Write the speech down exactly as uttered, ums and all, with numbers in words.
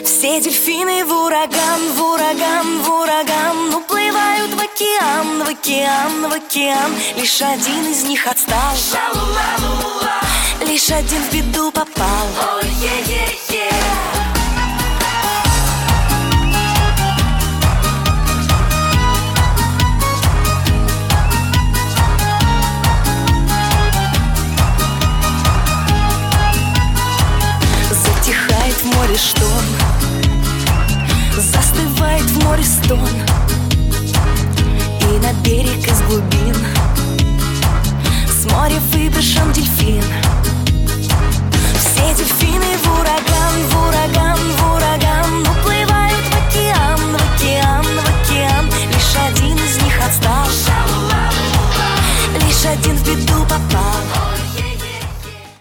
Все дельфины в ураган, в ураган, в ураган уплывают в океан, в океан, в океан. Лишь один из них отстал, лишь один в беду попал. Oh, yeah, yeah, yeah. Затихает в море шторм, застывает в море стон, и на берег из глубин с моря выброшен дельфин.